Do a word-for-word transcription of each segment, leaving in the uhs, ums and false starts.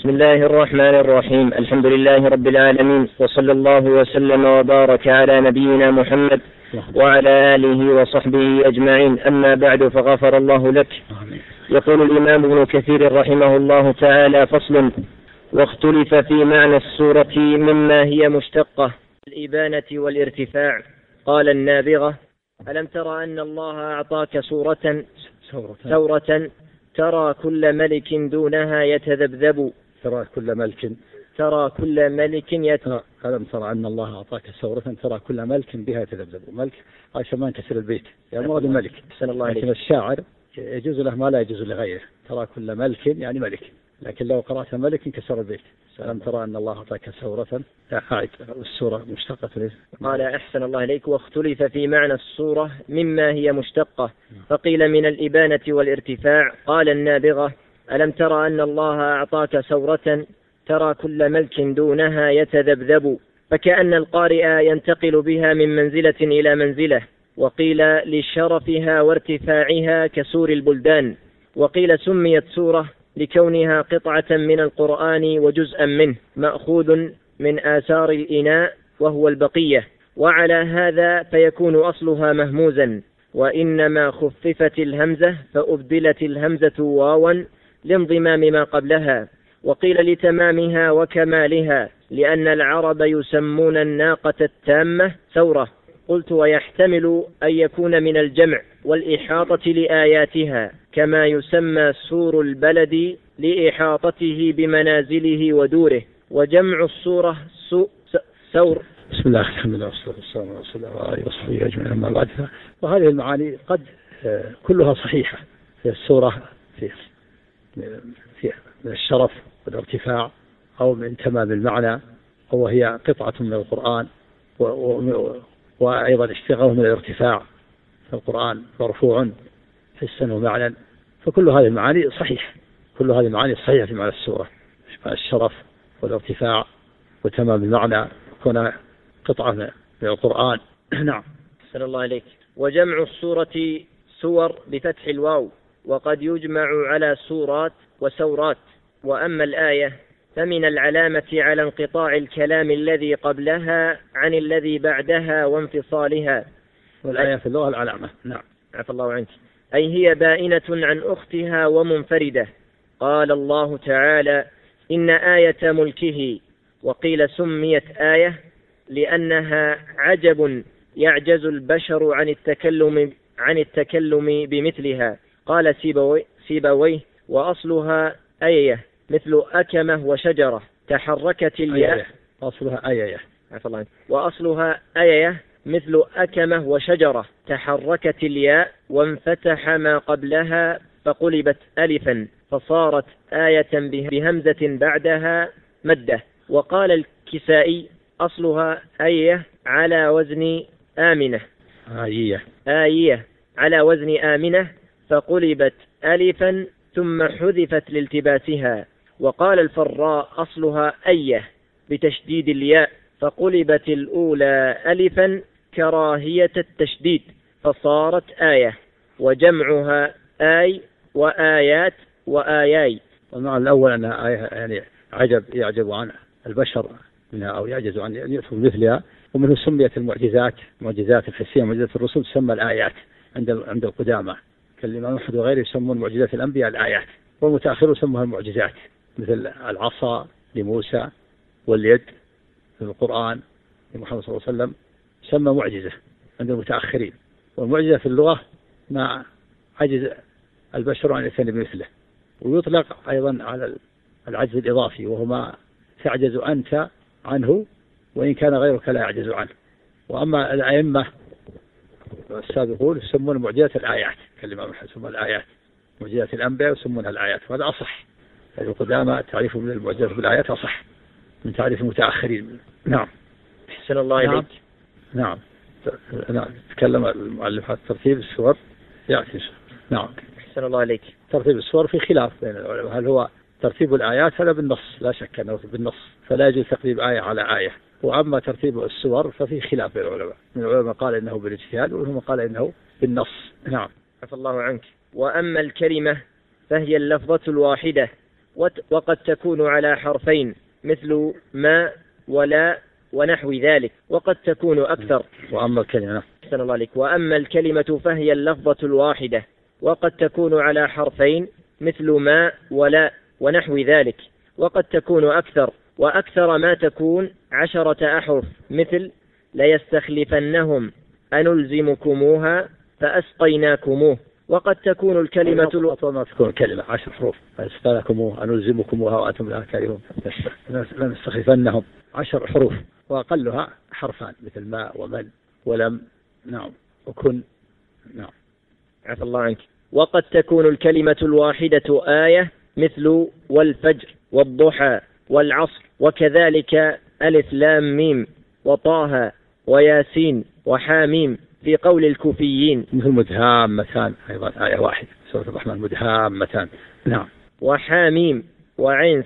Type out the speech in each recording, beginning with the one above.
بسم الله الرحمن الرحيم. الحمد لله رب العالمين، وصلى الله وسلم وبارك على نبينا محمد وعلى آله وصحبه أجمعين. أما بعد، فغفر الله لك. يقول الإمام ابن كثير رحمه الله تعالى: فصل: واختلف في معنى السورة مما هي مشتقة الإبانة والارتفاع. قال النابغة: ألم تر أن الله أعطاك سورة سورة ترى كل ملك دونها يتذبذب. ترى كل ملك ترى كل ملك يتذبذب. ألم ترى أن الله أعطاك سورة ترى كل ملك بها يتذبذب. ملك عشان ما انكسر البيت، يعني مراد الملك. لكن الشاعر يجوز له ما لا يجوز لغيره. ترى كل ملك يعني ملك، لكن لو قرأت ملك انكسر البيت. ألم ترى أن الله أعطاك سورة قاعد السورة مشتقة ليه؟ قال: أحسن الله إليك. واختلف في معنى السورة مما هي مشتقة، فقيل من الإبانة والارتفاع. قال النابغة: ألم ترى أن الله أعطاك سورة ترى كل ملك دونها يتذبذب، فكأن القارئ ينتقل بها من منزلة إلى منزلة. وقيل لشرفها وارتفاعها كسور البلدان. وقيل سميت سورة لكونها قطعة من القرآن وجزءا منه مأخوذ من آثار الإناء وهو البقية. وعلى هذا فيكون أصلها مهموزا، وإنما خففت الهمزة فأبدلت الهمزة واوا لانضمام ما قبلها. وقيل لتمامها وكمالها، لأن العرب يسمون الناقة التامة سورة. قلت: ويحتمل أن يكون من الجمع والإحاطة لآياتها، كما يسمى سور البلد لإحاطته بمنازله ودوره. وجمع السورة سور. بسم الله الحمد لله والصلاة والسلام على رسول الله وعلى آله وصحبه أجمعين. أما بعد، وهذه المعاني قد كلها صحيحة في السورة، في في الشرف والارتفاع، أو من تمام المعنى، أو هي قطعة من القرآن، وأيضا اشتغاله من الارتفاع في القرآن مرفوع حسا ومعنى. فكل هذه المعاني صحيح، كل هذه المعاني صحيحة في معنى السورة: الشرف والارتفاع وتمام المعنى، كون قطعة من القرآن. نعم. أحسن الله عليك. وجمع السورة سور بفتح الواو، وقد يجمع على سورات وسورات. وأما الآية فمن العلامة على انقطاع الكلام الذي قبلها عن الذي بعدها وانفصالها. والآية في اللغة العلامة. نعم. عفى الله عنك. أي هي بائنة عن أختها ومنفردة. قال الله تعالى: إن آية ملكه. وقيل سميت آية لأنها عجب يعجز البشر عن التكلم عن التكلم بمثلها. قال سيبويه, سيبويه وأصلها آية مثل أكمة وشجرة تحركت الياء. أصلها آية. وأصلها آية مثل أكمة وشجرة تحركت الياء وانفتح ما قبلها فقلبت ألفا فصارت آية بهمزة بعدها مدة. وقال الكسائي: أصلها آية على وزن آمنة. آية آية على وزن آمنة فقلبت ألفا ثم حذفت لالتباسها. وقال الفراء: أصلها أية بتشديد الياء فقلبت الأولى ألفا كراهية التشديد فصارت آية. وجمعها آي وآيات وآياي. والمعنى الأول أنها آية يعني عجب يعجب عن البشر منها، أو يعجز عن يأتوا مثلها. ومنه سميت المعجزات، معجزات الحسية، معجزات الرسل تسمى الآيات عند عند القدامى، كالإمام أحمد وغيره يسمون معجزات الأنبياء الآيات، والمتأخرون يسمونها المعجزات، مثل العصا لموسى واليد في القرآن لمحمد صلى الله عليه وسلم سمى معجزة عند المتأخرين. والمعجزة في اللغة ما عجز البشر عن يتني بمثله. ويطلق أيضا على العجز الإضافي، وهو ما تعجز أنت عنه وإن كان غيرك لا يعجز عنه. وأما الأئمة السابقون يسمون معجزات الآيات، كالإمام أحمد يسمون الآيات معجزات الأنبياء ويسمونها الآيات، وهذا أصح. القدامى تعريفهم من المعجزات بالآيات أصح من تعريف المتأخرين. نعم. أحسن الله إليك. نعم. نعم. تكلم المؤلف عن ترتيب السور يأتي. نعم. أحسن الله إليك. ترتيب السور في خلاف بين العلماء، هل هو ترتيب الآيات هذا بالنص؟ لا شك أنه بالنص، فلا يجوز تقديم آية على آية. وأما ترتيب السور ففي خلاف بين العلماء، من العلماء قال إنه بالاجتهاد ومنهم قال إنه بالنص. نعم. عفى الله عنك. وأما الكلمة فهي اللفظة الواحدة، وقد تكون على حرفين مثل ما ولا ونحو ذلك، وقد تكون أكثر. وأما الكلمة أحسن الله عليك. وأما الكلمة فهي اللفظة الواحدة، وقد تكون على حرفين مثل ما ولا ونحو ذلك، وقد تكون أكثر، وأكثر ما تكون عشرة أحرف مثل ليستخلفنهم أنلزمكموها فأسقيناكموه. وقد تكون الكلمة الو... ما تكون كلمة عشر حروف فأسقيناكموها أنلزمكموها وأنتم لا كارهون، لنستخلفنهم عشر حروف وأقلها حرفان مثل ما ومن ولم نعم وكن نعم. عفى الله عنك. وقد تكون الكلمة الواحدة آية مثل والفجر والضحى والعصر، وكذلك ألف لام ميم وطه وياسين وحاميم في قول الكوفيين. مثل مدهامتان أيضا آية واحدة سورة الرحمن مدهامتان نعم. وحاميم وعين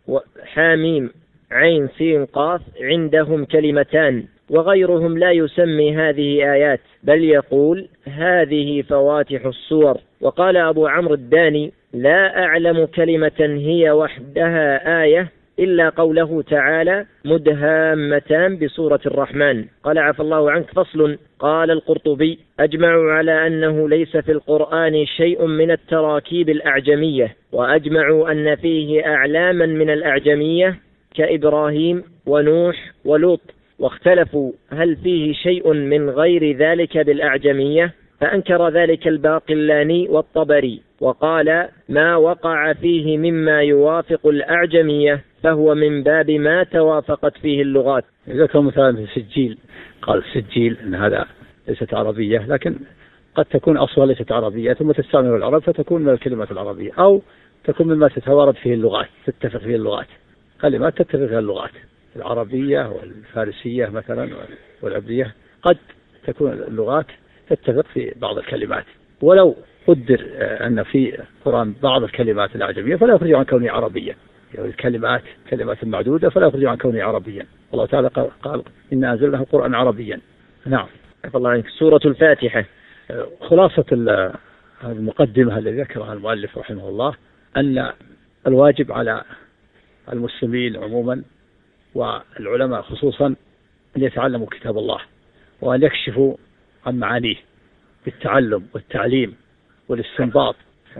وحاميم عين سين قاف عندهم كلمتان، وغيرهم لا يسمي هذه آيات بل يقول هذه فواتح السور. وقال أبو عمرو الداني لا أعلم كلمة هي وحدها آية إلا قوله تعالى مدهامتان بسورة الرحمن. قال عفى الله عنك. فصل. قال القرطبي أجمعوا على أنه ليس في القرآن شيء من التراكيب الأعجمية، وأجمعوا أن فيه أعلاما من الأعجمية كإبراهيم ونوح ولوط، واختلفوا هل فيه شيء من غير ذلك بالأعجمية، فأنكر ذلك الباقلاني والطبري وقال ما وقع فيه مما يوافق الأعجمية فهو من باب ما توافقت فيه اللغات. ذكر مثلا في السجيل قال السجيل أن هذا ليست عربية، لكن قد تكون أصلا ليست عربية ثم تستعمل العرب فتكون من الكلمات العربية، أو تكون مما تتوارد فيه اللغات تتفق فيه اللغات، كلمات تتفق فيها اللغات العربية والفارسية مثلا والعبرية قد تكون اللغات تتفق في بعض الكلمات، ولو قدر أن في القرآن بعض الكلمات الأعجمية فلا يخرج عن كونه عربية، يعني الكلمات كلمات معدودة فلا يخرج عن كونه عربيا. الله تعالى قال إن أنزلناه قرآن عربيا. نعم. الله عنك. سورة الفاتحة. خلاصة المقدمة التي ذكرها المؤلف رحمه الله أن الواجب على المسلمين عموما والعلماء خصوصا أن يتعلموا كتاب الله وأن يكشفوا عن معانيه بالتعلم والتعليم والاستنباط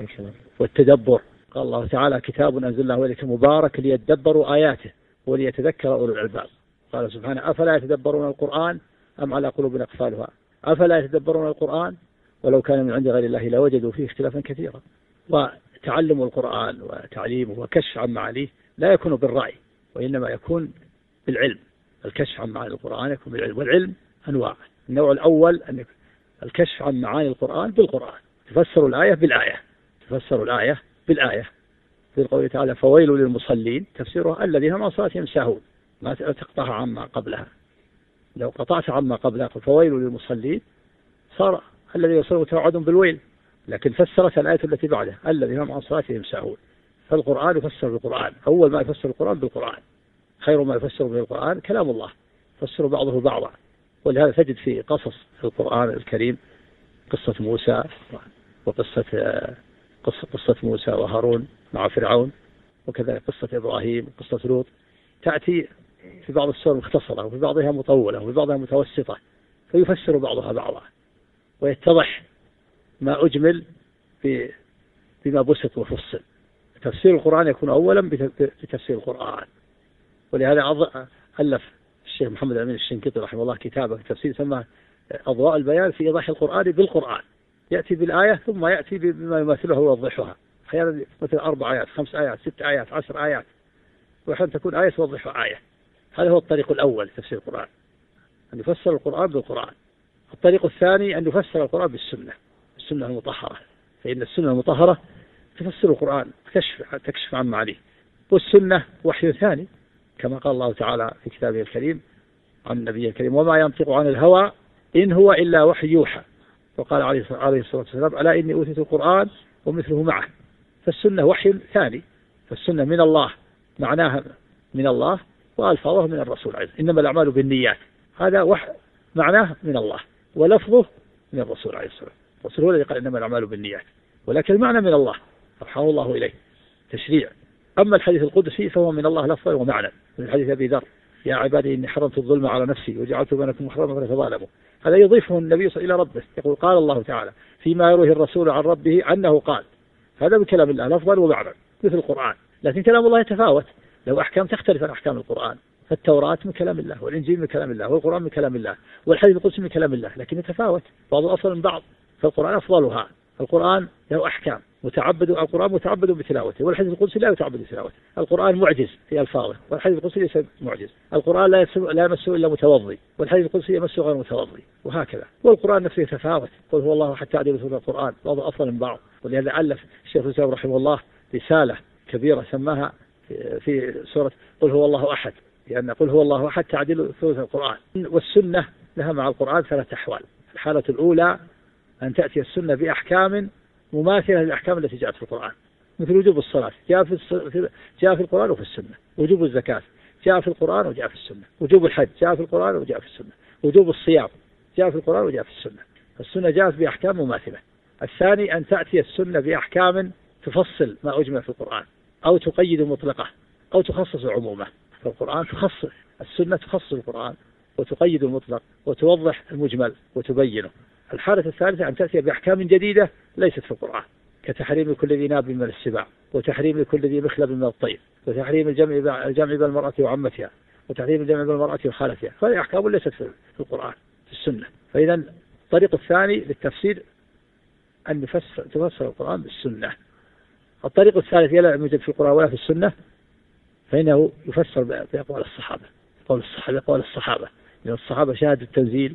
والتدبر. قال الله تعالى كتاب أنزلناه إليك مبارك ليدبروا آياته وليتذكر أولو الألباب. قال سبحانه أفلا يتدبرون القرآن أم على قلوب أقفالها أفلا يتدبرون القرآن ولو كان من عند غير الله لوجدوا فيه اختلافا كثيرا. وتعلم القرآن وتعليمه وكشف عن معانيه لا يكون بالرأي وإنما يكون بالعلم. الكشف عن معاني القرآن يكون بالعلم، والعلم أنواع. النوع الأول أن الكشف عن معاني القرآن بالقرآن، تفسر الآية بالآية تفسر الآية بالآية في قوله تعالى فويل للمصلين تفسيرها الذين هم عن صلاتهم ساهون، ما تقطعها عما قبلها. لو قطعت عما قبلها فويل للمصلين صار الذي يصلون توعد بالويل، لكن فسرت الآية التي بعدها الذين هم عن صلاتهم ساهون. فالقرآن يفسر بالقرآن، أول ما يفسر القرآن بالقرآن، خير ما يفسر به القرآن كلام الله يفسر بعضه بعضا. ولهذا تجد في قصص القرآن الكريم قصة موسى وقصة قصة, قصة موسى وهارون مع فرعون، وكذلك قصة إبراهيم وقصة لوط، تأتي في بعض السور مختصرة وفي بعضها مطولة وفي بعضها متوسطة، فيفسر بعضها بعضا ويتضح ما أجمل بما بسط وفصل. تفسير القرآن يكون أولا بتفسير القرآن. ولهذا ألف الشيخ محمد الأمين الشنقيطي رحمه الله كتابه في تفسير سماه أضواء البيان في إيضاح القرآن بالقرآن، يأتي بالآية ثم يأتي بما يماثلها ويوضحها، أحيانا مثل أربع آيات خمس آيات ست آيات عشر آيات، وأحيانا تكون آية توضح آية. هذا هو الطريق الأول لتفسير القرآن، أن يفسر القرآن بالقرآن. الطريق الثاني أن يفسر القرآن بالسنة، السنة المطهرة، فإن السنة المطهرة تفسر القرآن تكشف, تكشف عن معانيه، والسنة وحي ثاني كما قال الله تعالى في كتابه الكريم عن النبي الكريم وما ينطق عن الهوى إن هو إلا وحي يوحى. وقال عليه الصلاة والسلام ألا إني أوتيت القرآن ومثله معه. فالسنة وحي ثاني، فالسنة من الله معناها من الله وألفاظه من الرسول عليه. إنما الأعمال بالنيات، هذا وحي معناه من الله ولفظه من الرسول عليه الصلاة والسلام. الرسول هو الذي قال إنما الأعمال بالنيات، ولكن المعنى من الله رحمه الله إليه. تشريع أما الحديث القدسي فهو من الله لفظا ومعنى، من حديث أبي ذر: يا عبادي إني حرمت الظلم على نفسي وجعلت بينكم محرما فلا تظالموا. هذا يضيفه النبي صلى الله عليه وسلم إلى ربه، يقول: قال الله تعالى فيما يرويه الرسول عن ربه أنه قال. هذا بكلام الله لفظا ومعنى مثل القرآن، لكن كلام الله يتفاوت، له أحكام تختلف عن أحكام القرآن. فالتوراة من كلام الله، والإنجيل من كلام الله، والقرآن من كلام الله، والحديث القدسي من كلام الله، لكن يتفاوت بعض أفضل من بعض. فالقرآن أفضلها. القرآن له أحكام، متعبد القرآن متعبد بتلاوته، والحديث القدسي لا يتعبد بتلاوته. القرآن معجز في ألفاظه، والحديث القدسي ليس معجز. القرآن لا لا يمسه إلا متوضي، والحديث القدسي يمسه غير متوضي، وهكذا. والقرآن نفسه يتفاوت. قل هو الله حتى تعدل ثلث القرآن، بعض أفضل من بعض. ولهذا ألف الشيخ الإسلام رحمه الله رسالة كبيرة سماها في سورة قل هو الله أحد، لأن قل هو الله أحد تعدل ثلث القرآن. والسنة لها مع القرآن ثلاث أحوال. الحالة الأولى أن تأتي السنة بأحكام مماثلة للأحكام التي جاءت في القرآن، مثل وجوب الصلاة جاء في جاء في القرآن وفي السنة، وجوب الزكاة جاء في القرآن وجاء في السنة، وجوب الحج جاء في القرآن وجاء في السنة، وجوب الصيام جاء في القرآن وجاء في السنة. السنة جاءت بأحكام مماثلة. الثاني أن تأتي السنة بأحكام تفصل ما أجمل في القرآن، أو تقيد مطلقة، أو تخصص عمومه. فالقرآن تخصص، السنة تخصص القرآن وتقيد المطلق وتوضح المجمل وتبينه. الحالة الثالثة أن تأتي بأحكام جديدة ليست في القرآن، كتحريم كل ذي ناب من السباع، وتحريم كل ذي مخلب من الطير، وتحريم الجمع الجمع بين المرأة وعمتها، وتحريم الجمع بين المرأة وخالتها. فهذه أحكام ليست في القرآن في السنة. فإذا الطريق الثاني للتفسير أن يفسر تفسر القرآن بالسنة. الطريق الثالث لا يوجد في القرآن ولا في السنة، فإنه يفسر بأقوال الصحابة، قول الصحابة قول الصحابة لأن الصحابة شاهدوا التنزيل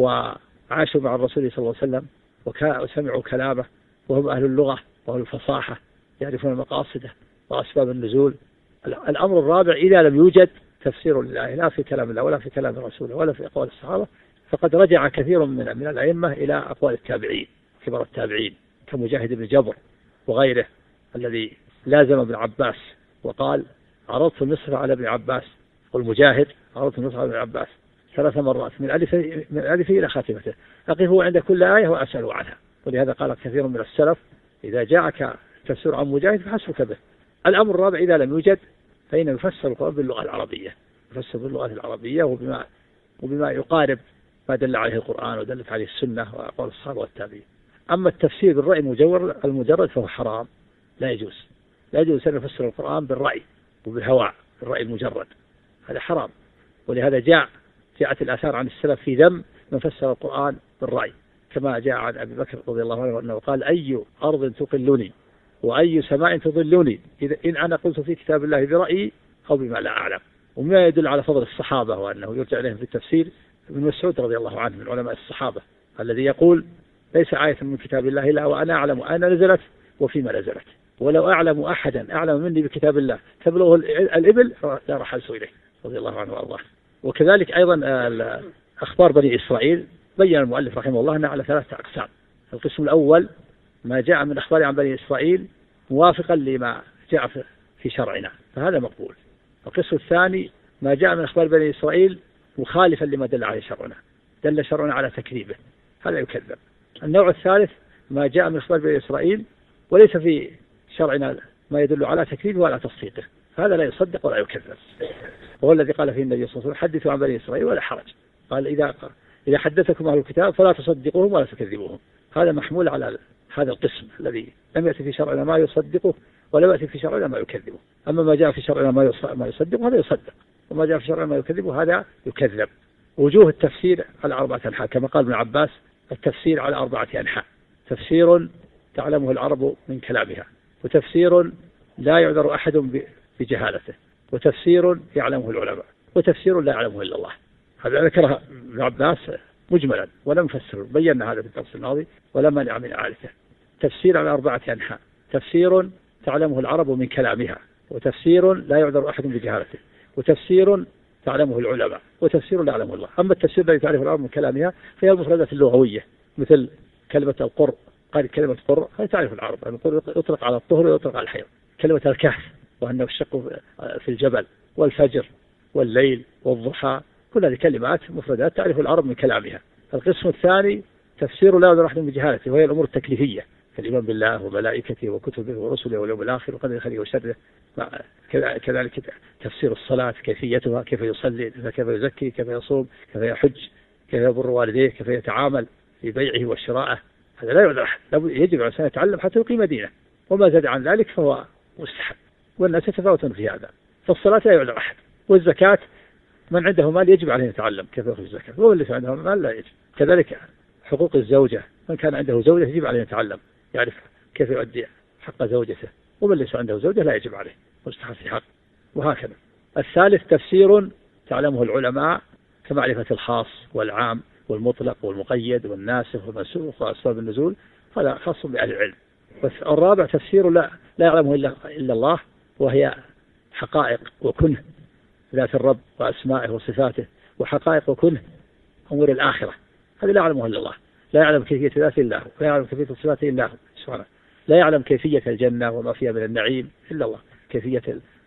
وعاشوا مع الرسول صلى الله عليه وسلم وسمعوا كلامه، وهم أهل اللغة وأهل الفصاحة، يعرفون مقاصده وأسباب النزول. الأمر الرابع: إذا لم يوجد تفسير لله لا في كلام الله ولا في كلام الرسول ولا في أقوال الصحابة، فقد رجع كثير من من الأئمة إلى أقوال التابعين كبار التابعين كمجاهد بن جبر وغيره، الذي لازم ابن عباس وقال: عرضت النصف على ابن عباس، والمجاهد عرضت النصف على ابن عباس ثلاث مرات من ألف من ألفه إلى خاتمته، أقفه عند كل آية وأسأل عنها. ولهذا قال كثير من السلف: إذا جاءك تفسير عن مجاهد فحسبك به. الأمر الرابع: إذا لم يوجد فإنه يفسر القرآن باللغة العربية، يفسر باللغة العربية وبما وبما يقارب ما دل عليه القرآن ودلت عليه السنة وأقوال الصحابة والتابعين. أما التفسير بالرأي المجرد المجرد فهو حرام، لا يجوز لا يجوز أن يفسر القرآن بالرأي وبالهواء، بالرأي المجرد، هذا حرام. ولهذا جاء جاءت الآثار عن السلف في ذم من فسر القرآن بالرأي، كما جاء عن أبي بكر رضي الله عنه أنه قال: أي أرض تقلني وأي سماء تظلني إذا إن أنا قلت في كتاب الله برأيي أو بما لا أعلم. وما يدل على فضل الصحابة وأنه يرجع إليهم في التفسير ابن مسعود رضي الله عنه من علماء الصحابة، الذي يقول: ليس آية من كتاب الله إلا وأنا أعلم أين نزلت وفيما نزلت، ولو أعلم أحدا أعلم مني بكتاب الله تبلغه الإبل لا رحلت إليه، رضي الله عنه وأرضاه. وكذلك أيضا أخبار بني إسرائيل بين المؤلف رحمه الله أنها على ثلاثة أقسام. القسم الأول: ما جاء من أخبار عن بني إسرائيل موافقا لما جاء في شرعنا، فهذا مقبول. القسم الثاني: ما جاء من أخبار بني إسرائيل مخالفا لما دل عليه شرعنا، دل شرعنا على تكذيبه، هذا يكذب. النوع الثالث: ما جاء من أخبار بني إسرائيل وليس في شرعنا ما يدل على تكذيبه ولا تصديقه، هذا لا يصدق ولا يكذب. وهو الذي قال فيه النبي صلى الله عليه وسلم: حدثوا عن بني إسرائيل ولا حرج. قال: إذا إذا حدثكم أهل الكتاب فلا تصدقوهم ولا تكذبوهم. هذا محمول على هذا القسم الذي لم يأتي في شرعنا ما يصدقه ولا يأتي في شرعنا ما يكذبه. أما ما جاء في شرعنا ما يصدقه هذا يصدق، وما جاء في شرعنا ما يكذبه هذا يكذب. وجوه التفسير على أربعة أنحاء، كما قال ابن عباس: التفسير على أربعة أنحاء: تفسير تعلمه العرب من كلامها، وتفسير لا يعذر أحد بجهالته، وتفسير يعلمه العلماء، وتفسير لا يعلمه إلا الله. هذا ذكرها ابن عباس مجملا ولم يفسر، بينا هذا في الدرس الماضي ولا مانع من إعادته. تفسير على أربعة أنحاء: تفسير تعلمه العرب من كلامها، وتفسير لا يعذر أحد بجهالته، وتفسير تعلمه العلماء، وتفسير لا يعلمه الله. أما التفسير الذي تعرفه العرب من كلامها فهي المفردات اللغوية، مثل كلمة القر، قال كلمة قر هذه تعرف العرب، يعني يطلق على الطهر ويطلق على الحيض. كلمة الكهف وأنه الشق في الجبل، والفجر والليل والضحى، كل هذه كلمات مفردات تعرف العرب من كلامها. القسم الثاني: تفسير لا يعذر أحد بجهالته، وهي الأمور التكليفية، الإيمان بالله وملائكته وكتبه ورسله واليوم الآخر وقدر خيره وشره. كذلك تفسير الصلاة، كيفيتها، كيف يصلي، كيف يزكي، كيف يصوم، كيف يحج، كيف يبر والديه، كيف يتعامل في بيعه وشرائه. هذا لا يعذر أحد، يجب على الإنسان يتعلم حتى يقيم دينه، وما زاد عن ذلك فهو مستحب، والناس يتفاوتون في هذا. فالصلاة لا يعذر أحد، والزكاة من عنده مال يجب عليه يتعلم كيف يخرج الزكاة، ومن ليس عنده مال لا يجب. كذلك حقوق الزوجة، من كان عنده زوجة يجب عليه يتعلم، يعرف كيف يؤدي حق زوجته، ومن ليس عنده زوجة لا يجب عليه، مستحب في حق. وهكذا. الثالث تفسير تعلمه العلماء كمعرفة الخاص والعام والمطلق والمقيد والناسخ والمنسوخ وأسباب النزول، هذا خاص بأهل العلم. والرابع تفسير لا لا يعلمه إلا إلا الله، وهي حقائق وكنه ذات الرب وأسمائه وصفاته، وحقائق وكنه أمور الآخرة، هذا لا يعلمه إلا الله. لا يعلم كيفية ذاته إلا هو، لا يعلم كيفية صفاته إلا هو سبحانه. لا يعلم كيفية الجنة وما فيها من النعيم إلا الله، كيفية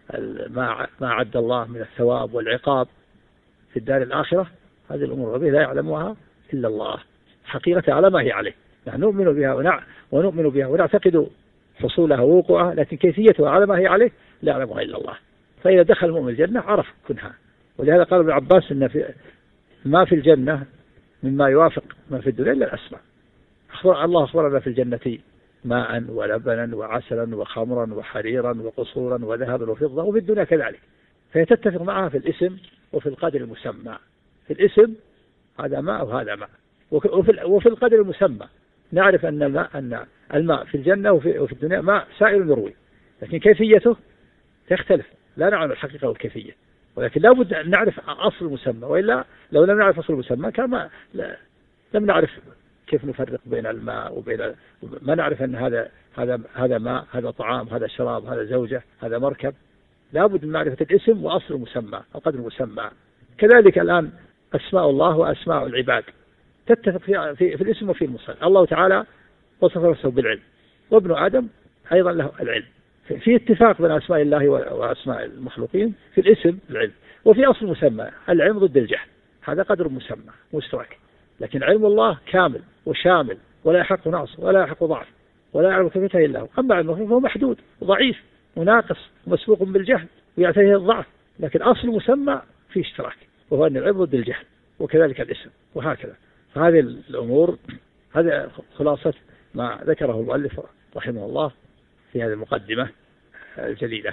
ما ما عد الله من الثواب والعقاب في الدار الآخرة، هذه الأمور الغيبية لا يعلمها إلا الله حقيقة على ما هي عليه. نحن نؤمن بها ونؤمن بها ونعتقد حصولها ووقوعها، لكن كيفيتها على ما هي عليه لا يعلمها إلا الله. فإذا دخل المؤمن الجنة عرف كنها. ولهذا قال ابن عباس إن في ما في الجنة مما يوافق ما في الدنيا إلا الأسماء. أخبر الله أخبرنا في الجنة ماء ولبنا وعسلا وخمرا وحريرا وقصورا وذهبا وفضة، وفي الدنيا كذلك. فهي تتفق معها في الاسم وفي القدر المسمى. في الاسم هذا ماء وهذا ماء، وفي وفي القدر المسمى نعرف أن الماء أن الماء في الجنة وفي وفي الدنيا ماء سائل يروي، لكن كيفيته تختلف، لا نعلم الحقيقة والكيفية، ولكن لا بد أن نعرف أصل المسمى، وإلا لو لم نعرف أصل المسمى كما لم نعرف كيف نفرق بين الماء وبين ما نعرف أن هذا هذا هذا ماء، هذا طعام، هذا شراب، هذا زوجة، هذا مركب. لا بد من معرفة الاسم وأصل المسمى، القدر المسمى. كذلك الآن أسماء الله وأسماء العباد تتفق في, في, في الاسم وفي المسمى. الله تعالى وصف نفسه بالعلم، وابن آدم أيضا له العلم. في اتفاق بين أسماء الله وأسماء المخلوقين في الاسم العلم، وفي أصل المسمى العلم ضد الجهل، هذا قدر مسمى مشترك. لكن علم الله كامل وشامل، ولا يحق نقص ولا يحق ضعف، ولا يعلم كيفيته إلا هو. أما علم فهو محدود وضعيف وناقص ومسبوق بالجهل ويعتريه الضعف، لكن أصل مسمى في اشتراك، وهو أن العلم ضد الجهل، وكذلك الاسم، وهكذا. فهذه الأمور هذا خلاصة ما ذكره المؤلف رحمه الله في هذه المقدمة الجليلة.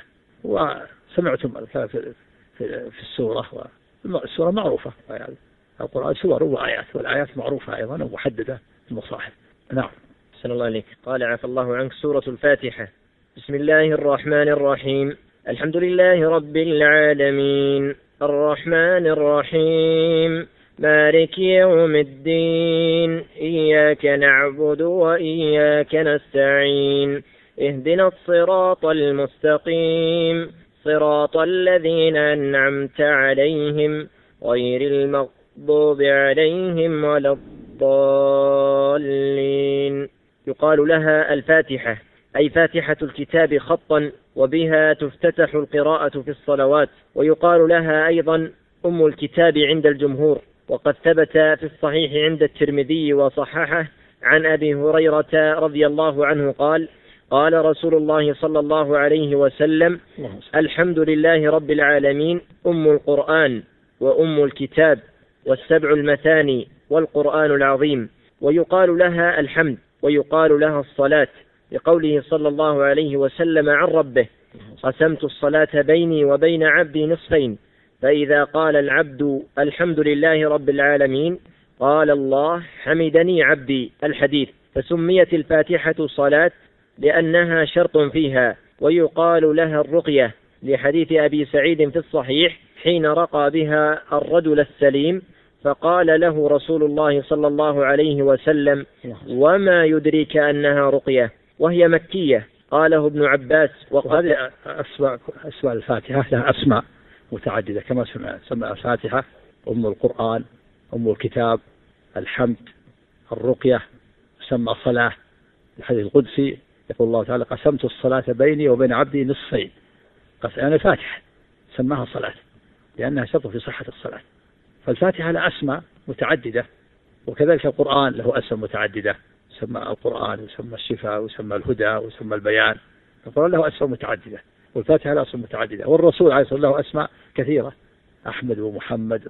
وسمعتم في في السورة، والسورة معروفة، يعني القرآن سور وآيات، والآيات معروفة أيضا ومحددة في المصاحف. نعم. أحسن الله عليك. قال عفى الله عنك. سورة الفاتحة. بسم الله الرحمن الرحيم. الحمد لله رب العالمين الرحمن الرحيم مالك يوم الدين إياك نعبد وإياك نستعين اهدنا الصراط المستقيم صراط الذين أنعمت عليهم غير المغضوب عليهم ولا الضالين. يقال لها الفاتحة، أي فاتحة الكتاب خطا، وبها تفتتح القراءة في الصلوات. ويقال لها أيضا أم الكتاب عند الجمهور. وقد ثبت في الصحيح عند الترمذي وصححه عن أبي هريرة رضي الله عنه قال: قال رسول الله صلى الله عليه وسلم: الحمد لله رب العالمين أم القرآن وأم الكتاب والسبع المثاني والقرآن العظيم. ويقال لها الحمد، ويقال لها الصلاة، لقوله صلى الله عليه وسلم عن ربه: قسمت الصلاة بيني وبين عبدي نصفين، فإذا قال العبد الحمد لله رب العالمين قال الله حمدني عبدي. الحديث. فسميت الفاتحة صلاة لأنها شرط فيها. ويقال لها الرقية لحديث أبي سعيد في الصحيح حين رقى بها الرجل السليم، فقال له رسول الله صلى الله عليه وسلم: وما يدريك أنها رقية؟ وهي مكية. قاله ابن عباس. وهذه أسماء أسماء الفاتحة لها أسماء متعددة كما سمع سمع الفاتحة أم القرآن، أم الكتاب، الحمد، الرقية، سمى صلاة. الحديث القدسي يقول الله تعالى: قسمت الصلاة بيني وبين عبدي نصفين. يعني الفاتحة سماها صلاة لأنها شرط في صحة الصلاة. فالفاتحة لها أسماء متعددة، وكذلك القرآن له أسماء متعددة، يسمى القرآن ويسمى الشفاء ويسمى الهدى ويسمى البيان. القرآن له أسماء متعددة والفاتحة له أسماء متعددة والرسول عليه الصلاة والسلام له أسماء كثيرة، أحمد ومحمد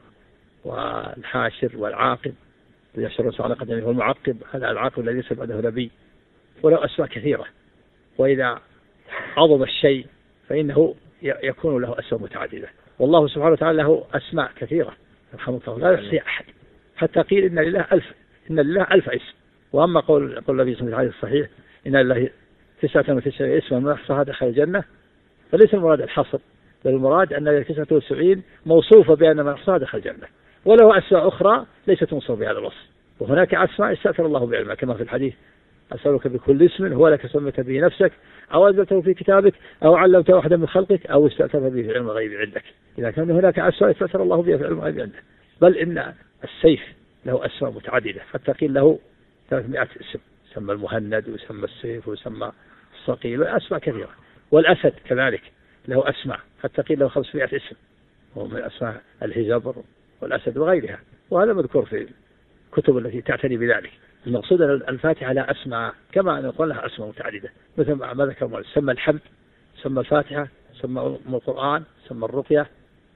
والحاشر والعاقب يشر على قدمه والمعقب، هذا العاقب الذي يسمى بعده نبي، وله أسماء كثيرة. وإذا عظم الشيء فإنه يكون له أسماء متعددة. والله سبحانه وتعالى له أسماء كثيرة رحمه الله لا يحصي أحد، حتى قيل إن لله ألف إن لله ألف اسم. وأما قول قول النبي صلى الله عليه وسلم الصحيح إن لله تسعة وتسعين اسما من أحصاها دخل الجنة، فليس المراد الحصر، بل المراد أن تسعة وسبعين موصوفة بأن من أحصاها دخل الجنة، وله أسماء أخرى ليست موصوفة بهذا الوصف. وهناك أسماء استأثر الله بعلمها كما في الحديث أسألك بكل اسم هو لك سميت به نفسك أو أنزلته في كتابك أو علمته أحدا من خلقك أو استأثرت به في علم الغيب عندك. إذا كان هناك أسماء استأثر الله بها في علم الغيب عندك. بل إن السيف له أسماء متعددة حتى قيل له ثلاثمائة اسم، يسمى المهند ويسمى السيف ويسمى الصقيل وأسماء كثيرة. والأسد كذلك له أسماء حتى قيل له خمسمائة اسم، ومن أسماء الهزبر والأسد وغيرها، وهذا مذكور في الكتب التي تعتني بذلك. المقصود أن الفاتحة لها أسماء كما أن القرآن لها أسماء متعددة، مثل ما ذكر سمى الحمد، سمى الفاتحة، سمى القرآن، سمى الرقية،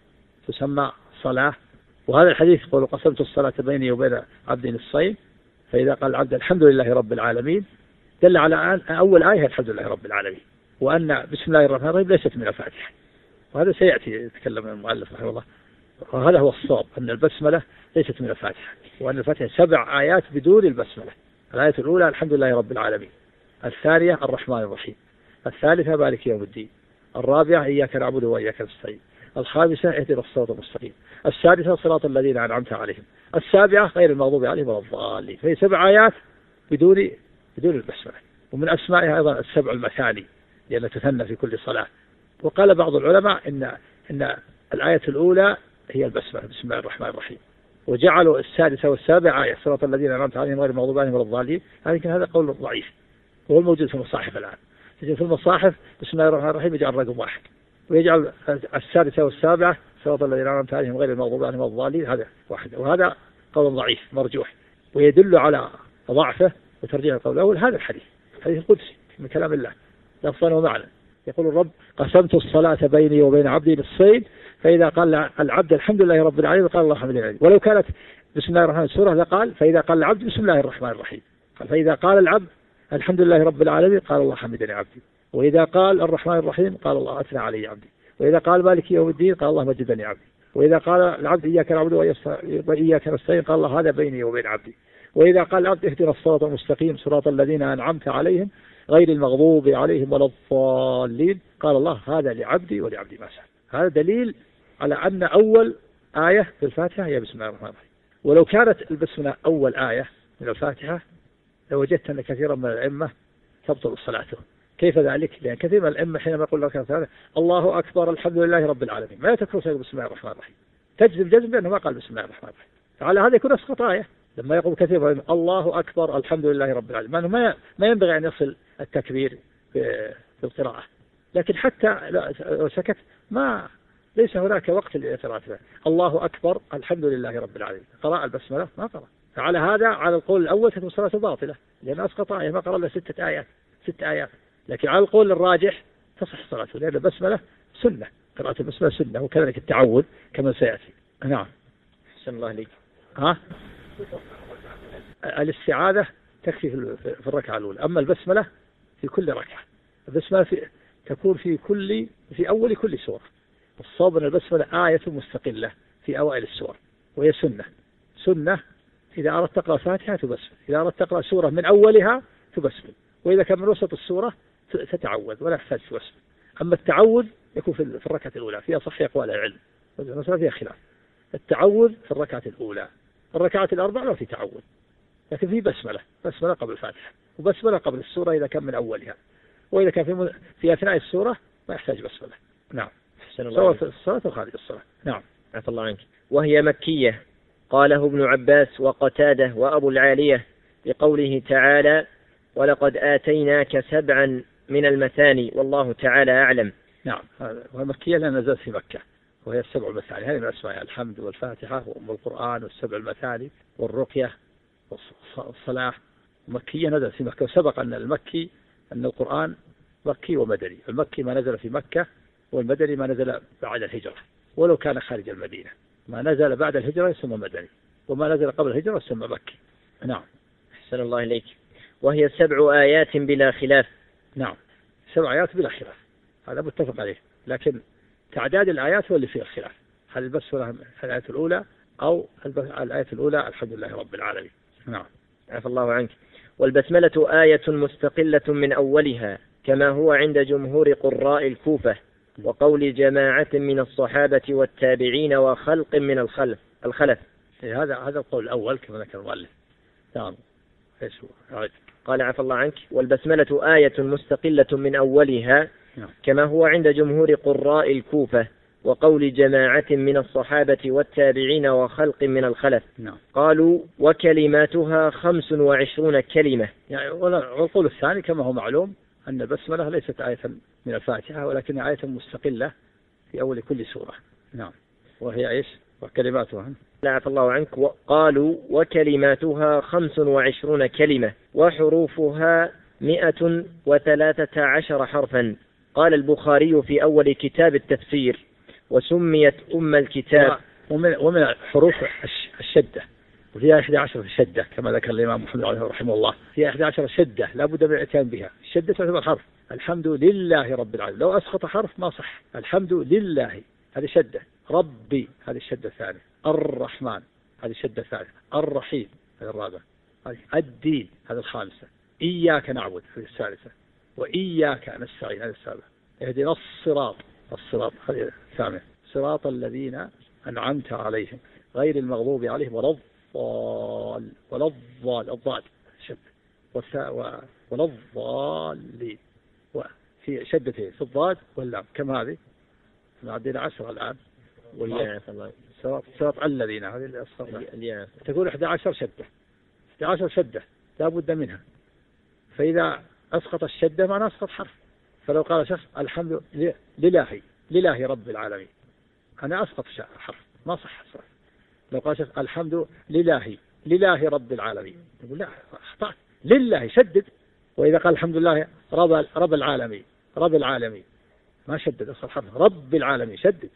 تسمى الصلاة. وهذا الحديث يقول قسمت الصلاة بيني وبين عبدي نصفين، فإذا قال العبد الحمد لله رب العالمين دل على أن أول آية الحمد لله رب العالمين، وأن بسم الله الرحمن الرحيم ليست من الفاتحة. وهذا سيأتي يتكلم المؤلف رحمه الله، وهذا هو الصواب أن البسملة ليست من الفاتحة، وأن الفاتحة سبع آيات بدون البسملة. الآية الأولى الحمد لله رب العالمين، الثانية الرحمن الرحيم، الثالثة مالك يوم الدين، الرابعة إياك نعبد وإياك نستعين، الخامسة اهدنا الصراط المستقيم، السادسة صراط الذين أنعمت عليهم، السابعة غير المغضوب عليهم ولا الضالين. فهي سبع آيات بدون بدون البسملة. ومن أسمائها أيضا السبع المثاني لأنها تثنى في كل صلاة. وقال بعض العلماء إن إن الآية الأولى هي البسملة بسم الله الرحمن الرحيم، وجعلوا السادسة والسابعة آية صراط الذين أنعمت عليهم غير المغضوب عليهم ولا الضالين. لكن هذا قول ضعيف وهو موجود في المصاحف الآن. في المصاحف بسم الله الرحمن الرحيم يجعل رقم واحد، ويجعل السادسة والسابعة صراط الذين أنعمت عليهم غير المغضوب عليهم ولا الضالين هذا واحد، وهذا قول ضعيف مرجوح، ويدل على ضعفه وترجيح القول الأول هذا الحديث الحديث القدسي من كلام الله لفظا ومعنى. يقول الرب قسمت الصلاة بيني وبين عبدي نصفين، فإذا قال العبد الحمد لله رب العالمين قال الله الحمد لله. ولو كانت بسم الله الرحمن الرحيم سورة لقال فإذا قال العبد بسم الله الرحمن الرحيم، فإذا قال العبد الحمد لله رب العالمين قال الله حمدني عبدي، وإذا قال الرحمن الرحيم قال الله أثنى علي عبدي، وإذا قال مالك يوم الدين قال الله مجدني عبدي، وإذا قال العبد إياك نعبد وإياك نستعين قال الله هذا بيني وبين عبدي، وإذا قال العبد اهدنا الصراط المستقيم صراط الذين أنعمت عليهم غير المغضوب عليهم ولا الضالين قال الله هذا لعبدي ولعبدي ما سأل. هذا دليل على أن أول آية في الفاتحة هي بسم الله الرحمن الرحيم. ولو كانت البسملة أول آية من الفاتحة لوجدت أن كثيرا من الأئمة تبطل صلاته. كيف ذلك؟ لأن كثير من الأئمة حينما يقول لك الله أكبر الحمد لله رب العالمين ما يتكرر بسم الله الرحمن الرحيم، تجزم جزم بأنه ما قال بسم الله الرحمن الرحيم. فعلى هذا يكون أسقط آية. لما يقول كثير من الله أكبر الحمد لله رب العالمين ما ما ينبغي أن يصل التكبير في القراءة، لكن حتى لو سكت ما ليس هناك وقت للاعتراف. الله أكبر الحمد لله رب العالمين قراءة البسملة ما قرأ. فعلى هذا على القول الأول تكون صلاة باطلة لأن أسقط آية ما قرأ إلا ستة آيات ست آيات. لكن على القول الراجح تصح صلاته لأن البسملة سنة، قراءة البسملة سنة، وكذلك التعوذ كما سيأتي. نعم. أحسن الله عليك. ها؟ الاستعاذة تكفي في الركعة الأولى، أما البسملة في كل ركعة. البسملة في تكون في كل في أول كل سورة. الصواب أن البسملة آية مستقلة في أوائل السور وهي سنة. سنة إذا أردت تقرأ فاتحة تبسمل، إذا أردت تقرأ سورة من أولها تبسمل، وإذا كان من وسط السورة تتعوذ ولا تحتاج تبسمل. أما التعوذ يكون في الركعة الأولى فيها صح أقوال العلم، المسألة فيها خلاف. التعوذ في الركعة الأولى، الركعة الأربع لا في تعوذ، لكن في بسملة، بسملة قبل الفاتحة وبسملة قبل السورة إذا كان من أولها، وإذا كان في في أثناء السورة ما يحتاج بسملة. نعم. سواء في الصلاة وخارج الصلاة. نعم. عفى الله عنك. وهي مكية قاله ابن عباس وقتادة وأبو العالية لقوله تعالى ولقد آتيناك سبعا من المثاني والله تعالى أعلم. نعم. وهي مكية لأنها نزلت في مكة، وهي السبع المثاني هذه من أسمائها الحمد والفاتحة وأم القرآن والسبع المثاني والرقية والصلاة مكية نزل في مكة. وسبق أن المكي أن القرآن مكي ومدني. المكي ما نزل في مكة، والمدني ما نزل بعد الهجرة ولو كان خارج المدينة. ما نزل بعد الهجرة يسمى مدني، وما نزل قبل الهجرة يسمى مكي. نعم. أحسن الله إليك. وهي سبع آيات بلا خلاف. نعم، سبع آيات بلا خلاف، هذا متفق عليه. لكن تعداد الآيات هو اللي فيه الخلاف، هل البسملة الآية الأولى أو الآية الأولى الحمد لله رب العالمين. نعم. عفى الله عنك. والبسملة آية مستقلة من أولها كما هو عند جمهور قراء الكوفة، وقول جماعة من الصحابة والتابعين وخلق من الخلف الخلف هذا هذا القول الأول كما ذكر المؤلف. نعم. قال عفى الله عنك. والبسملة آية مستقلة من أولها كما هو عند جمهور قراء الكوفة، وقول جماعة من الصحابة والتابعين وخلق من الخلف. نعم. قالوا وكلماتها خمس وعشرون كلمة. يعني والقول الثاني كما هو معلوم أن البسملة ليست آية من الفاتحة، ولكن آية مستقلة في أول كل سورة. نعم. وهي إيش؟ وكلماتها. لا عفى الله عنك. قالوا وكلماتها خمس وعشرون كلمة وحروفها مئة وثلاثة عشر حرفا. قال البخاري في أول كتاب التفسير وسميت أم الكتاب. ومن, ومن حروف الشدة، وفيها إحدى عشر شدة كما ذكر الإمام محمد عليه رحمه الله، فيها إحدى عشر شدة لا بد من الاتيان بها. الشدة تعتبر حرف. الحمد لله رب العالمين، لو أسقط حرف ما صح. الحمد لله هذه شدة. ربي هذه الشدة الثانية. الرحمن هذه الشدة الثالثة. الرحيم هذه الرابعة. الدين هذه الخامسة. إياك نعبد هذه الثالثة. وإياك نستعين هذه السابعة. اهدنا الصراط الصراط هذه الثامنة. صراط الذين أنعمت عليهم غير المغضوب عليهم ولا الضال ولا الضال الضال شد ولا الضالين. وفي شدتين في الضاد واللام كم هذه؟ عندنا عشرة الآن. صراط صراط الذين هذه الأصغر تقول إحدى عشر شدة. إحدى عشر شدة لا بد منها. فإذا أسقط الشدة ما أسقط حرف. فلو قال شخص الحمد لله لله رب العالمين، أنا أسقط حرف ما صح صح. لو قال شخص الحمد لله لله رب العالمين، يقول لا أخطأت. لله شدد. وإذا قال الحمد لله رب رب العالمين رب العالمين ما شدد أسقط حرف. رب العالمين شدد.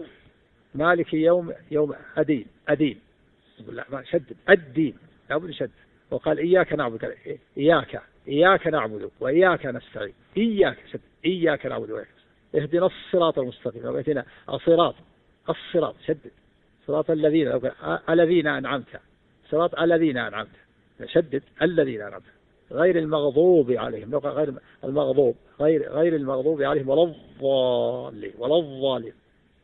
مالك يوم يوم أدين أدين يقول لا ما شدد. الدين لا بد شدد. وقال إياك نعبد إياك إياك نعبد وإياك نستعين. إياك شدد. إياك نعبد وإياك نستعين. اهدنا الصراط المستقيم. وإهدنا الصراط الصراط شدد. صراط الذين الذين أنعمت. صراط الذين أنعمت شدد. الذين أنعمت غير المغضوب عليهم. غير المغضوب غير غير المغضوب عليهم ولا الضالين ولا الضالين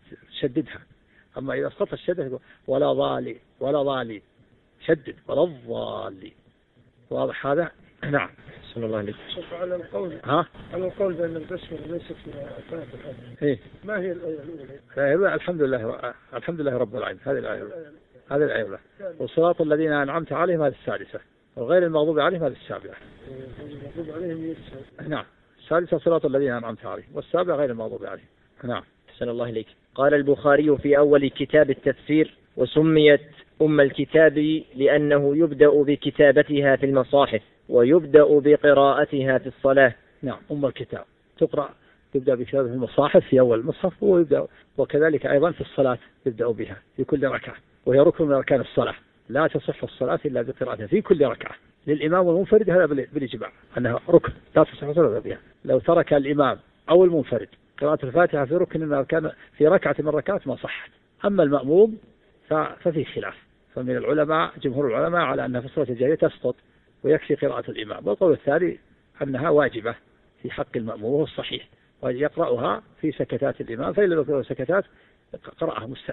شددها. أما إذا اسقط الشدة ولا ضالي ولا ضالي شدد ولا الضالي. واضح هذا؟ نعم. بسم الله عليك. شوف على القول ها على القول بأن البسملة ليست من الفاتحة. إيه. ما هي الآية الأولى؟ الحمد لله الحمد لله رب العالمين هذه الآية هذه الآية الأولى. والصراط الذين أنعمت عليهم هذه السادسة. وغير المغضوب عليهم هذه السابعة. المغضوب عليهم نعم. السادسة صراط الذين أنعمت عليهم، والسابعة غير المغضوب عليهم. نعم. أحسن الله إليك. قال البخاري في أول كتاب التفسير وسميت أم الكتاب لأنه يبدأ بكتابتها في المصاحف ويبدأ بقراءتها في الصلاة. نعم. أم الكتاب تقرأ تبدأ بكتابة في المصاحف في أول المصحف، ويبدأ وكذلك أيضا في الصلاة يبدأ بها في كل ركعة، وهي ركن من أركان الصلاة. لا تصح الصلاة إلا بقراءتها في كل ركعة للإمام والمنفرد، هذا بالإجماع أنها ركن لا تصح الصلاة بها. لو ترك الإمام أو المنفرد قراءة الفاتحة في ركن من أركان في ركعة من الركعات ما صحت. أما المأموم ففي خلاف، فمن العلماء جمهور العلماء على أنها في الصلاة الجارية تسقط ويكفي قراءة الإمام، والقول الثاني أنها واجبة في حق المأموم وهو الصحيح، ويقرأها في سكتات الإمام، فإن لم يكن سكتات قرأها مست...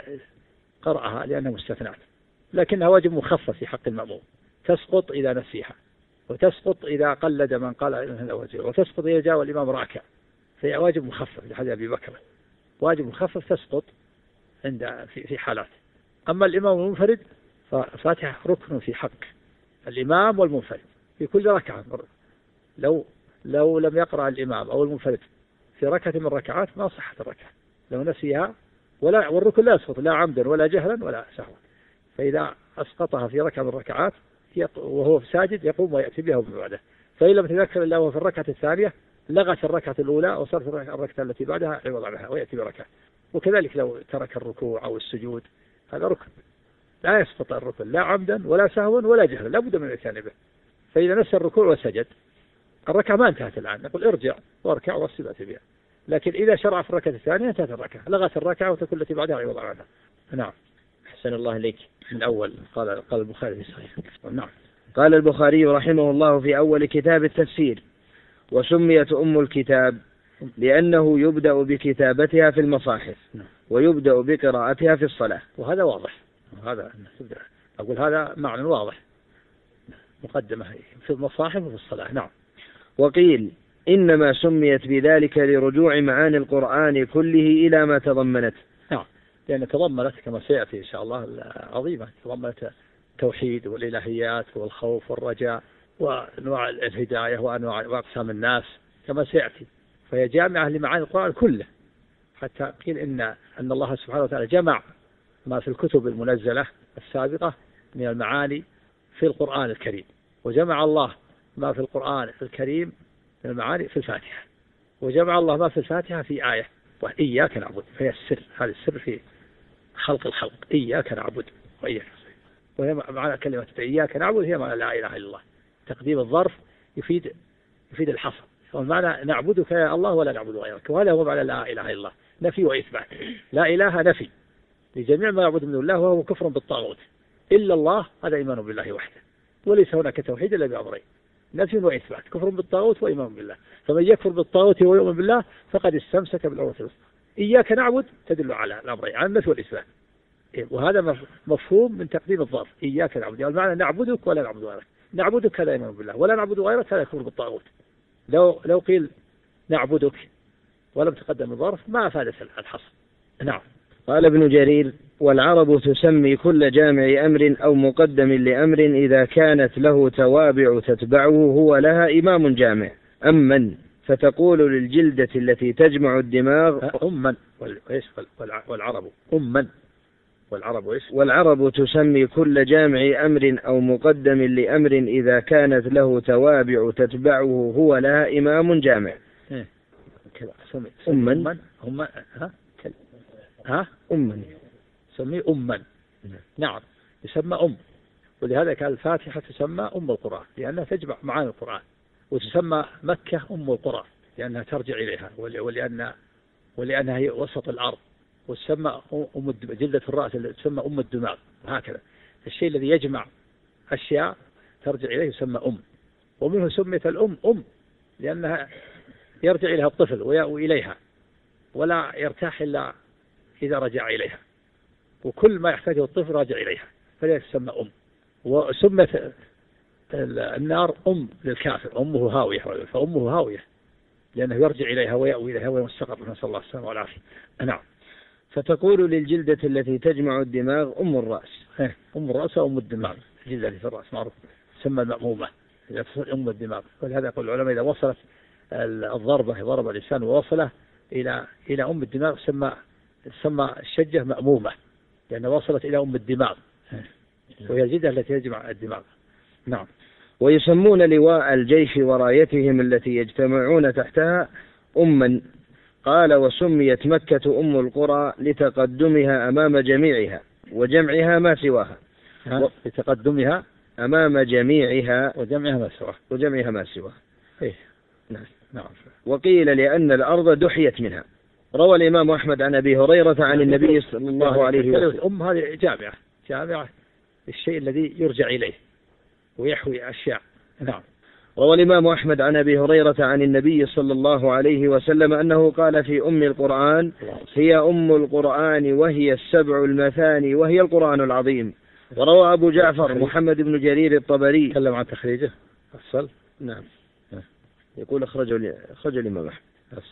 قرأها لأنها مستثنات، لكنها واجب مخفف في حق المأموم، تسقط إذا نسيها، وتسقط إذا قلد من قال إنها واجب، وتسقط إذا جاء الإمام راكع، فهي واجب مخفف لحديث أبي بكر، واجب مخفف تسقط عند في في حالات. أما الإمام المنفرد ففاتحة ركن في حق الإمام والمنفرد في كل ركعة. لو لو لم يقرأ الإمام أو المنفرد في ركعة من الركعات ما صحت الركعة لو نسيها، ولا والركن لا يسقط لا عمدا ولا جهلا ولا سهوا، فإذا أسقطها في ركعة من الركعات وهو ساجد يقوم ويأتي بها ومن بعده. فإن لم يتذكر إلا وهو في الركعة الثانية لغت الركعة الأولى وصارت الركعة التي بعدها عوض عنها ويأتي بركعة. وكذلك لو ترك الركوع أو السجود هذا ركن لا يسقط الركن لا عمدا ولا سهوا ولا جهلا، لا بد من الاتيان به. فإذا نسى الركوع وسجد الركعة ما انتهت الآن، نقول ارجع واركع وارسل وأتي بها. لكن إذا شرع في الركعة الثانية انتهت الركعة، لغت الركعة وتكون التي بعدها عوض عنها. نعم. أحسن الله إليك. من أول قال قال البخاري في صحيح. نعم. قال البخاري رحمه الله في أول كتاب التفسير: وسميت أم الكتاب لأنه يبدأ بكتابتها في المصاحف ويبدأ بقراءتها في الصلاة. وهذا واضح، هذا أقول هذا معنى واضح، مقدمة في المصاحف وفي الصلاة. نعم. وقيل إنما سميت بذلك لرجوع معاني القرآن كله إلى ما تضمنت. نعم، لأن تضمنت كما سيأتي إن شاء الله عظيمة، تضمنت التوحيد والإلهيات والخوف والرجاء وأنواع الهداية وأنواع وأقسام الناس كما سيأتي، فهي جامعة لمعاني القرآن كله. حتى قيل إن أن الله سبحانه وتعالى جمع ما في الكتب المنزلة السابقة من المعاني في القرآن الكريم، وجمع الله ما في القرآن الكريم من المعاني في الفاتحة، وجمع الله ما في الفاتحة في آية وإياك نعبد. فهي السر، هذا السر في خلق الخلق، إياك نعبد وإياك نستعين. وهي معنى كلمة إياك نعبد هي معنى لا إله إلا الله. تقديم الظرف يفيد يفيد الحصر، والمعنى نعبدك يا الله ولا نعبد غيرك، وهذا هو معنى لا إله إلا الله، نفي وإثبات. لا إله نفي لجميع ما يعبد من دون الله، وهو كفر بالطاغوت. إلا الله هذا إيمان بالله وحده، وليس هناك توحيد إلا بأمرين: نفي وإثبات، كفر بالطاغوت وإيمان بالله. فمن يكفر بالطاغوت ويؤمن بالله فقد استمسك بالعروة الوثقى. إياك نعبد تدل على الأمرين، على النفي والإثبات، وهذا مفهوم من تقديم الظرف. إياك نعبد يعني المعنى نعبدك ولا نعبد غيرك. نعبدك هذا إيمان بالله، ولا نعبد غيرك هذا كفر بالطاغوت. لو لو قيل نعبدك ولم تقدم الظرف ما أفادت الحصر. نعم. قال ابن جرير: والعرب تسمي كل جامع أمر أو مقدم لأمر إذا كانت له توابع تتبعه هو لها إمام جامع. أمن فتقول للجلدة التي تجمع الدماغ أمن والعرب أمن والعرب إيش؟ والعرب تسمي كل جامع أمر أو مقدم لأمر إذا كانت له توابع تتبعه هو لها إمام جامع. إيه. كذا سمي أمن هم ها ها أمن سمي أمن. نعم يسمى أم، ولهذا كان الفاتحة تسمى أم القرآن لأنها تجمع معاني القرآن، وتسمى مكة أم القرى لأنها ترجع إليها، ولأن ولأنها هي وسط الأرض، وتسمى أم جلدة الرأس اللي تسمى أم الدماغ. هكذا الشيء الذي يجمع أشياء ترجع إليه يسمى أم. ومنه سميت الأم أم لأنها يرجع إليها الطفل ويأوي إليها ولا يرتاح إلا إذا رجع إليها، وكل ما يحتاجه الطفل راجع إليها، فلذلك تسمى أم. وسمت النار أم للكافر، أمه هاوية، فأمه هاوية لأنه يرجع إليها ويأوي إليها ويستقر، نسأل الله السلامة والعافية. نعم. فتقول للجلدة التي تجمع الدماغ أم الرأس. أم الرأس أو أم الدماغ، الجلدة في الرأس معروف تسمى المأمومة أم الدماغ. ولهذا يقول العلماء إذا وصلت الضربة ضرب الإنسان ووصله إلى إلى أم الدماغ سمى سمى الشجة مأمومة لأنها وصلت إلى أم الدماغ، وهي الجلدة التي تجمع الدماغ. نعم. ويسمون لواء الجيش ورايتهم التي يجتمعون تحتها أما. قال: وسميت مكة أم القرى لتقدمها أمام جميعها وجمعها ما سواها. و... لتقدمها أمام جميعها وجمعها ما سواها وجمعها ما سواها. إيه. نعم. نعم. وقيل لأن الأرض دحيت منها. روى الإمام أحمد عن أبي هريرة عن النبي صلى الله عليه وسلم. أم هذه جامعة جامعة الشيء الذي يرجع إليه ويحوي أشياء. نعم. روى الإمام أحمد عن أبي هريرة عن النبي صلى الله عليه وسلم أنه قال في أم القرآن: هي أم القرآن وهي السبع المثاني وهي القرآن العظيم. وروى أبو جعفر محمد بن جرير الطبري. تكلم عن تخريجه أصل. نعم. يقول أخرجه أخرج الإمام أحمد.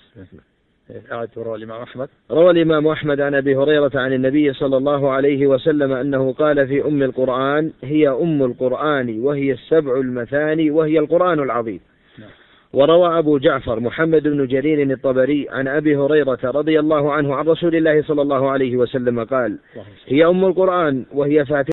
روى الإمام أحمد روى الإمام أحمد عن أبي هريرة عن النبي صلى الله عليه وسلم أنه قال في أم القرآن: هي أم القرآن وهي السبع المثاني وهي القرآن العظيم. وروى أبو جعفر محمد بن جرير الطبري عن أبي هريرة رضي الله عنه عن رسول الله صلى الله عليه وسلم قال: هي أم القرآن وهي فاتحة